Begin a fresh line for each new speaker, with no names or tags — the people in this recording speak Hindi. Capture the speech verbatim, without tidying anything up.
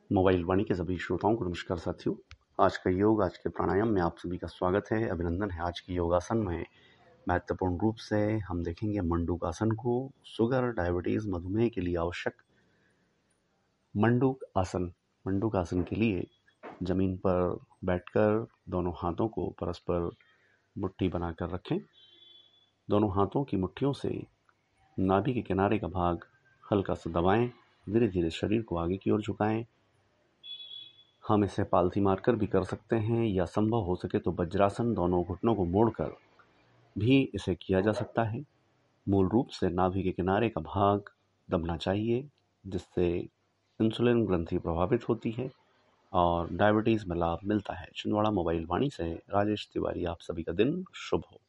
मोबाइल वाणी के सभी श्रोताओं को नमस्कार साथियों। आज का योग, आज के प्राणायाम में आप सभी का स्वागत है, अभिनंदन है। आज की योगासन में महत्वपूर्ण रूप से हम देखेंगे मंडूक आसन को। शुगर, डायबिटीज, मधुमेह के लिए आवश्यक मंडूक आसन। मंडूक आसन के लिए जमीन पर बैठकर दोनों हाथों को परस्पर मुट्ठी बनाकर रखें। दोनों हाथों की मुट्ठियों से नाभि के किनारे का भाग हल्का सा दबाएं। धीरे धीरे शरीर को आगे की ओर झुकाएं। हम इसे पालथी मारकर भी कर सकते हैं या संभव हो सके तो वज्रासन, दोनों घुटनों को मोड़कर भी इसे किया जा सकता है। मूल रूप से नाभि के किनारे का भाग दबना चाहिए, जिससे इंसुलिन ग्रंथि प्रभावित होती है और डायबिटीज में लाभ मिलता है। छिंदवाड़ा मोबाइल वाणी से राजेश तिवारी। आप सभी का दिन शुभ हो।